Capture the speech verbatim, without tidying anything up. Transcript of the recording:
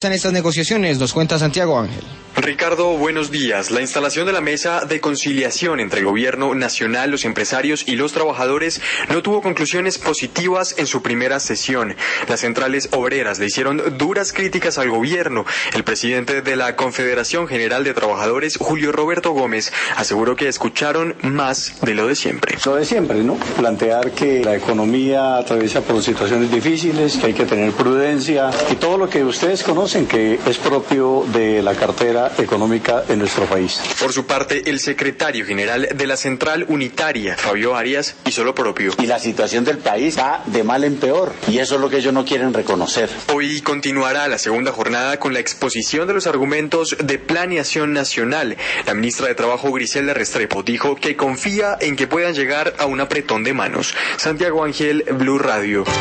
En estas negociaciones, nos cuenta Santiago Ángel. Ricardo, buenos días. La instalación de la mesa de conciliación entre el gobierno nacional, los empresarios y los trabajadores no tuvo conclusiones positivas en su primera sesión. Las centrales obreras le hicieron duras críticas al gobierno. El presidente de la Confederación General de Trabajadores, Julio Roberto Gómez, aseguró que escucharon más de lo de siempre. Lo de siempre, ¿no? Plantear que la economía atraviesa por situaciones difíciles, que hay que tener prudencia y todo lo que ustedes conocen que es propio de la cartera económica en nuestro país. Por su parte, el secretario general de la Central Unitaria, Fabio Arias, hizo lo propio. Y la situación del país va de mal en peor, y eso es lo que ellos no quieren reconocer. Hoy continuará la segunda jornada con la exposición de los argumentos de planeación nacional. La ministra de Trabajo, Griselda Restrepo, dijo que confía en que puedan llegar a un apretón de manos. Santiago Ángel, Blue Radio.